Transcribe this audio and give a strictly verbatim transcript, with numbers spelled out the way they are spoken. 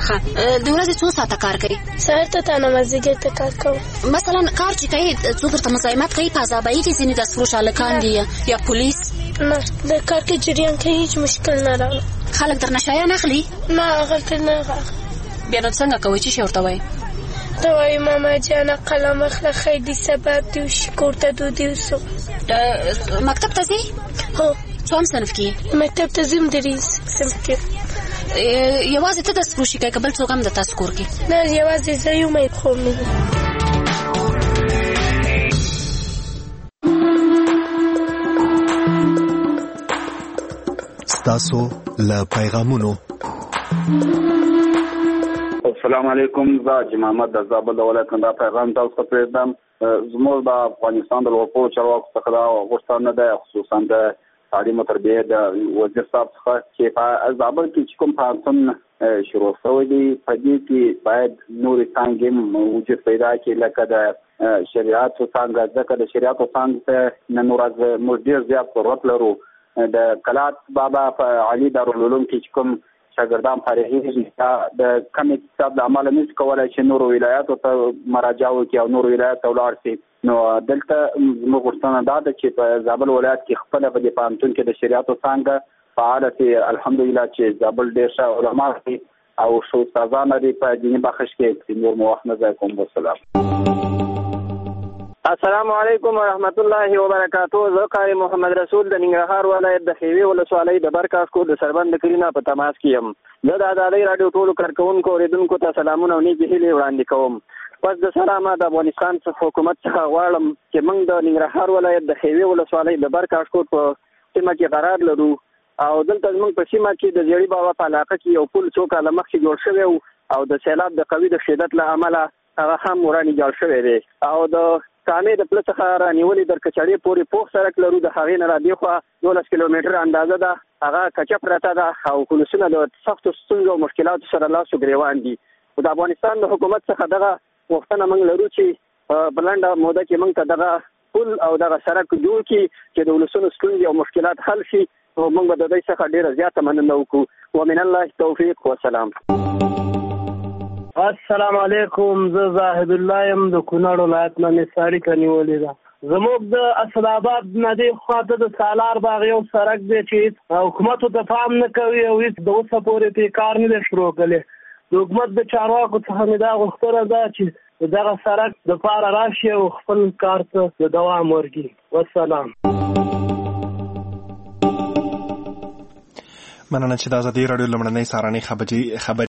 ها د ورځې څو ساعته کار کوي؟ سهار ته تانه مازدیګر ته کار کوم. مثلا کار چې کوي څوک درته مزاحمت کوي په عذابایي کې ځینې دستفروش هلکان دي یا پولیس؟ نه د کار کې جریان کوي هیڅ مشکل نه راغلی. خلک درنه شیان اخلي؟ نه هغلته نه راغلی. بیا نو څنګه کوئ؟ څه شی ورته وایي؟ ته وایي ماما جانه قلم اخله خیدي سبب دي وشي کور ته دودي وسو. مکتب ته ځي؟ هو. څوم صنف کې؟ مکتب ته ځم درې صنف کې. یوازې ته دستفروشي کوې که بل څوک هم د تاسو کور کې؟ نه یوازې زه یم خو مې ستاسو له پیغامونو. السلام علیکم. زه حاجي محمد د زابل د ولایت نه دا پیغام تاسو ته پرېږدم. زموږ د افغانستان د لوړپوړو چارواکو څخه دا غوښتنه ده خصوصا د تعلیم او تربیې د وزیر صاحب څخه چې په زابل کې چې کوم پوهنتون شروع شوی دی په دې کې باید نورې څانګې وجود پیدا کړي لکه د شریعت څانګه. ځکه د شریعت څانګې ته نن ورځ موږ ډېر زیات ضرورت لرو. د کلات بابا په علي دارالعلوم کې چې کوم شاګردان فارغېږي د کم اقتصاد له امله نشي کولی چې نورو ولایاتو ته مراجعه وکړي او نورو ولایاتو ته ولاړ شي. نو دلته زموږ غوښتنه دا ده چې په زابل ولایت کې خپله په دې پوهنتون کې د شریعتو څانګه فعاله شي. الحمدلله چې زابل ډېر ښه علما دي او ښه استادان لري په دیني بخش کې. نور مو وخت نه ضایع کوم. والسلام. السلام علیکم ورحمت الله وبرکاتو. زه قاری محمد رسول د ننګرهار ولایت د خیوې ولسوالۍ د برکاس کور د سربند کلینا په تماس کې یم. زه د ازادۍ راډیو ټولو کارکوونکو اوریدونکو ته سلامونه او نیکې هیلې وړاندې کوم. پس د سلامه د افغانستان څخه حکومت څخه غواړم چې موږ د ننګرهار ولایت د خیوې ولسوالۍ د برکاس کور په سیمه کې قرار لرو او دلته زموږ په سیمه کې د زیړي بابا په علاقه کې یو پل څو کاله مخکې جوړ شوی او د سیلاب د قوي د شدت له امله هغه هم ورانې جوړ شوی دی او د کامې د پله څخه رانیولې در کچړې پورې پوخ سړک لرو. د هغې نه را دېخوا دولس کیلومتره اندازه ده. هغه کچه پرته ده او پولیسونه د سختو ستونزو او مشکلاتو سره لاس و ګرېوان دي. خو د افغانستان د حکومت څخه دغه غوښتنه موږ لرو چې په لنډه موده کې موږ ته دغه پل او دغه سړک جوړ کړي چې د ولسونو ستونزې او مشکلات حل شي. او موږ به د دوی څخه ډېره زیاته مننه وکړو. ومن الله التوفیق والسلام. السلام علیکم. زه زاهد الله یم د کونړ ولایت نه مې اړیکه نیولې ده. زموږ د اسداباد نه دې خواته د سالار باغ یو سړک دی چې حکومتو ته پام نه کوي او هېڅ د اوسه پورې پرې کار نه دی شروع کړی. د حکومت د چارواکو څخه مې دا غوښتنه ده چې دغه سړک دپاره راشي او خپل کار ته د دوام ورکړي. والسلام. مننه چې د ازادۍ راډیو لومړنۍ سهارنۍ خبري